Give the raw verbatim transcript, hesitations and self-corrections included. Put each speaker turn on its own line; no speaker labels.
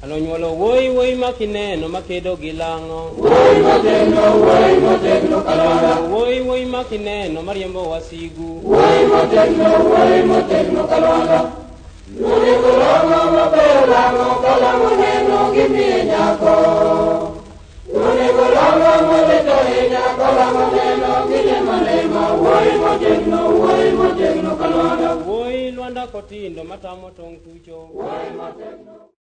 Anonyuolo woi woi makineno makedo gilango.
Woi motegno, woi motegno kalwanda.
Woi woi makineno mariembo wasigu.
Woi motegno, woi motegno kalwanda. Nuni kulango mapeo lango kalango neno gimiye nyako. Nuni kulango molito hinya kalango neno gilema lema. Woi motegno, woi motegno kalwanda.
Woi Lwanda Kotindo matamo tong' tucho.
Woi motegno.